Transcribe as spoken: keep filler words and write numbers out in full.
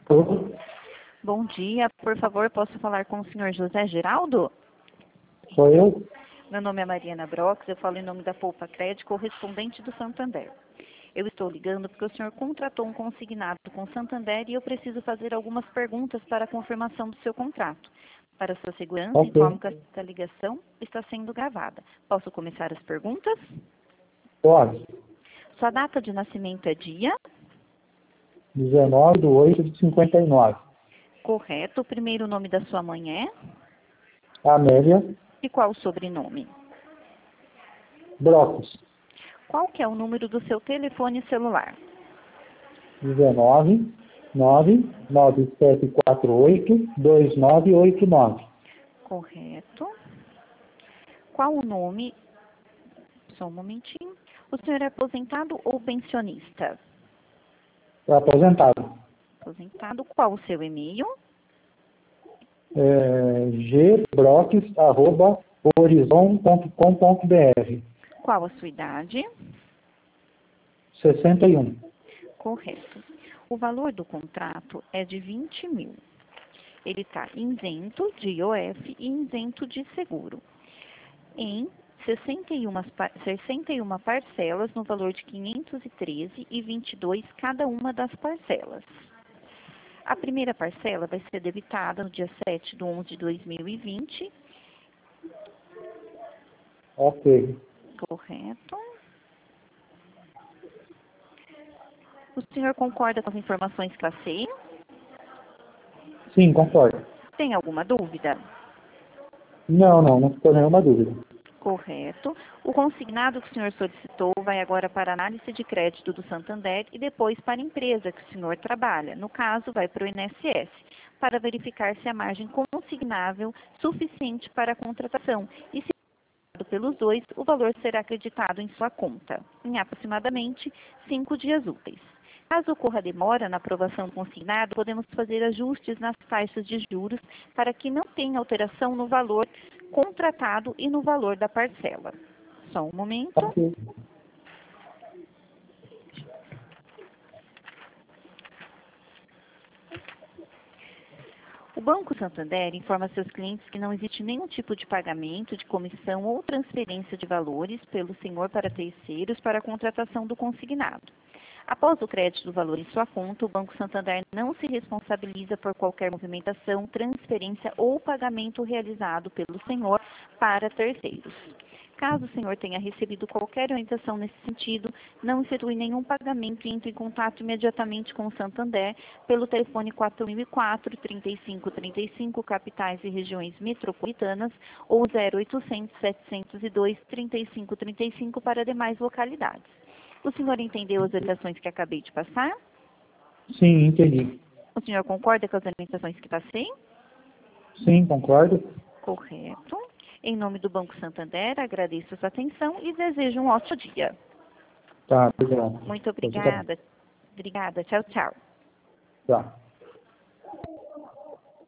Oi, Bom dia, por favor, posso falar com o senhor José Geraldo? sou eu? Meu nome é Mariana Brox, eu falo em nome da Poupa Crédito, correspondente do Santander. Eu estou ligando porque o senhor contratou um consignado com o Santander e eu preciso fazer algumas perguntas para a confirmação do seu contrato. Para sua segurança, Ok, informo que esta ligação está sendo gravada. Posso começar as perguntas? pode. Sua data de nascimento é dia? dezenove de oito de cinquenta e nove. Correto. O primeiro nome da sua mãe é? Amélia E qual o sobrenome? Brocos, Qual que é o número do seu telefone celular? dezenove, nove, nove sete quatro oito, dois nove oito nove. Correto. Qual o nome? Só um momentinho. O senhor é aposentado ou pensionista? Aposentado. Aposentado. Qual o seu e-mail? É, gbroques, arroba, horizon ponto com ponto br. Qual a sua idade? sessenta e um. Correto. O valor do contrato é de vinte mil. Ele está isento de I O F e isento de seguro. Em sessenta e uma, pa- sessenta e uma parcelas no valor de quinhentos e treze reais e vinte e dois centavos cada uma das parcelas. A primeira parcela vai ser debitada no dia sete de onze de dois mil e vinte. Ok. Correto. O senhor concorda com as informações que passei? Sim, concordo. Tem alguma dúvida? Não, não, não ficou nenhuma dúvida. Correto. O consignado que o senhor solicitou vai agora para a análise de crédito do Santander e depois para a empresa que o senhor trabalha. No caso, vai para o I N S S, para verificar se a margem consignável suficiente para a contratação. E se pelos dois, o valor será acreditado em sua conta, em aproximadamente cinco dias úteis. Caso ocorra demora na aprovação do consignado, podemos fazer ajustes nas taxas de juros para que não tenha alteração no valor contratado e no valor da parcela. Só um momento. Ok. O Banco Santander informa seus clientes que não existe nenhum tipo de pagamento de comissão ou transferência de valores pelo senhor para terceiros para a contratação do consignado. Após o crédito do valor em sua conta, o Banco Santander não se responsabiliza por qualquer movimentação, transferência ou pagamento realizado pelo senhor para terceiros. Caso o senhor tenha recebido qualquer orientação nesse sentido, não efetue nenhum pagamento e entre em contato imediatamente com o Santander pelo telefone quatro mil e quatro, trinta e cinco trinta e cinco, capitais e regiões metropolitanas, ou zero oitocentos, setecentos e dois, trinta e cinco trinta e cinco para demais localidades. O senhor entendeu as orientações que acabei de passar? Sim, entendi. O senhor concorda com as orientações que passei? Sim, concordo. Correto. Em nome do Banco Santander, agradeço a sua atenção e desejo um ótimo dia. Tá, obrigado. Muito Você tá bem. obrigada. Obrigada. Tchau, tchau. Tá.